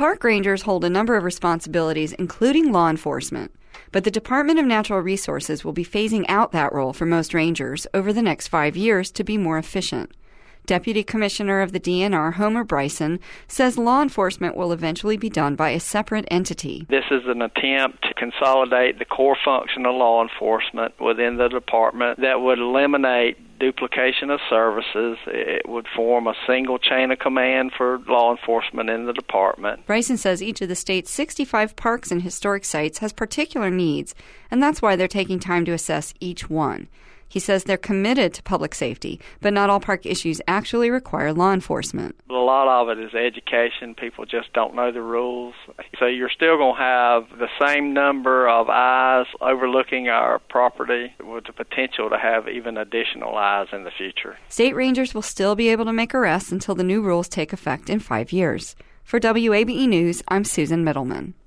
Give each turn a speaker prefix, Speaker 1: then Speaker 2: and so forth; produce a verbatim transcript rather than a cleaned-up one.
Speaker 1: park rangers hold a number of responsibilities, including law enforcement. But the Department of Natural Resources will be phasing out that role for most rangers over the next five years to be more efficient. Deputy Commissioner of the D N R, Homer Bryson, says law enforcement will eventually be done by a separate entity.
Speaker 2: This is an attempt to consolidate the core function of law enforcement within the department that would eliminate duplication of services. It would form a single chain of command for law enforcement in the department.
Speaker 1: Bryson says each of the state's sixty-five parks and historic sites has particular needs, and that's why they're taking time to assess each one. He says they're committed to public safety, but not all park issues actually require law enforcement.
Speaker 2: A lot of it is education. People just don't know the rules. So you're still going to have the same number of eyes overlooking our property with the potential to have even additional eyes in the future.
Speaker 1: State rangers will still be able to make arrests until the new rules take effect in five years. For W A B E News, I'm Susan Middleman.